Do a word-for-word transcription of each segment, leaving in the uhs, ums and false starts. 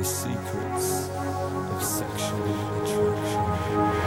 the secrets of sexual attraction.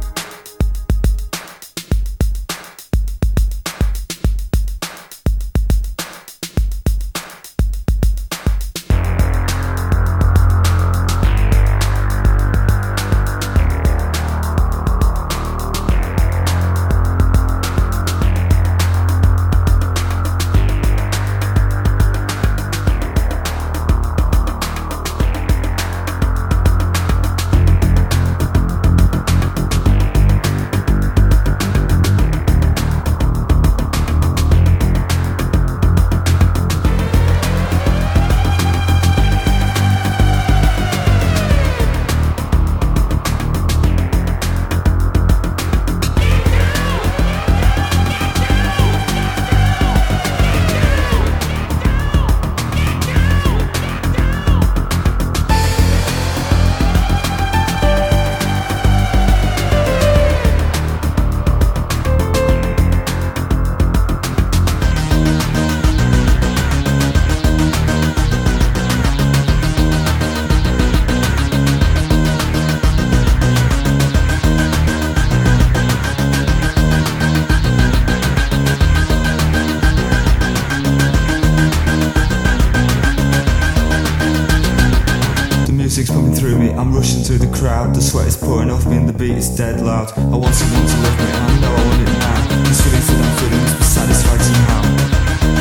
Music's pumping through me, I'm rushing through the crowd. The sweat is pouring off me and the beat is dead loud. I want someone to love me and I know I want it now. This feeling for that feeling must be satisfied somehow.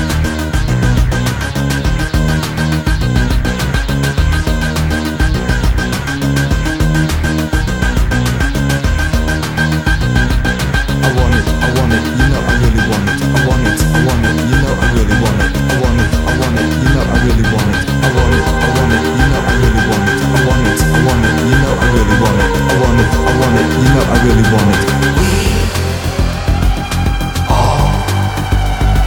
I want it, I want it, you know I really want it. I want it, I want it, you know I really want it. I want it, I want it, you know I really want it. I want it, I want it, you know I really want it. I want it, I want it, you know I really want it. I want it, I want it, you know I really want it. We are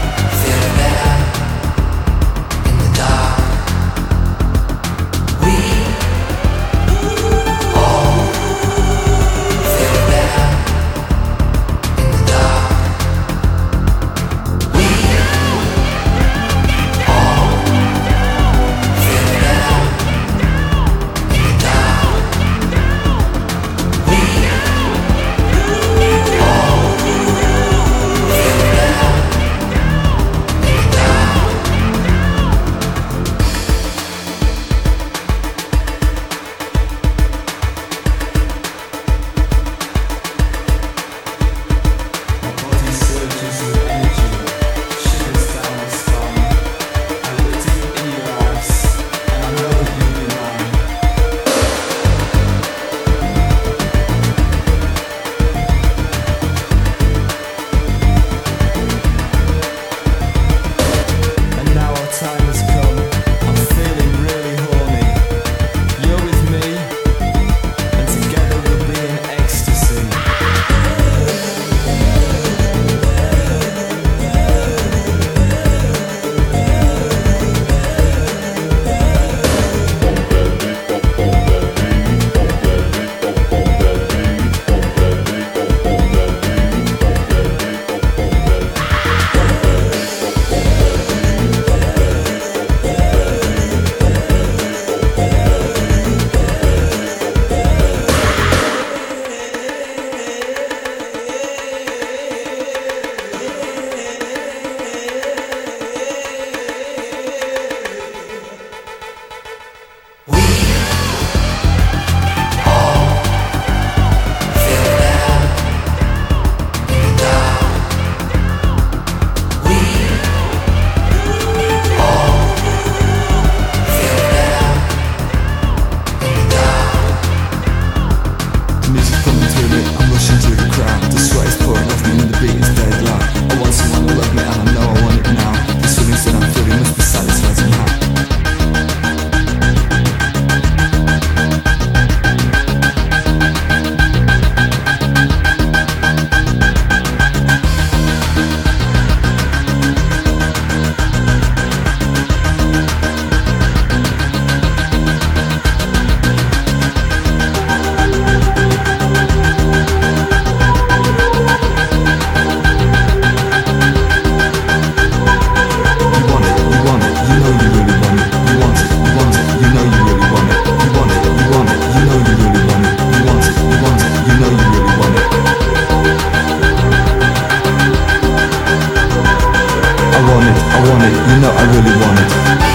I want it, I want it, you know I really want it.